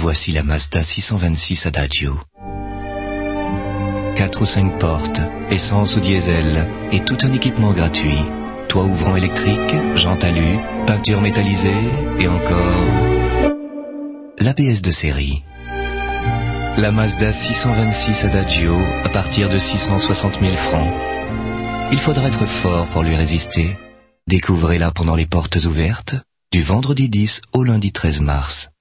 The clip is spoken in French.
Voici la Mazda 626 Adagio. 4 ou 5 portes, essence ou diesel et tout un équipement gratuit. Toit ouvrant électrique, jantes alu, peinture métallisée et encore l'ABS de série. La Mazda 626 Adagio à partir de 660 000 francs. Il faudra être fort pour lui résister. Découvrez-la pendant les portes ouvertes du vendredi 10 au lundi 13 mars.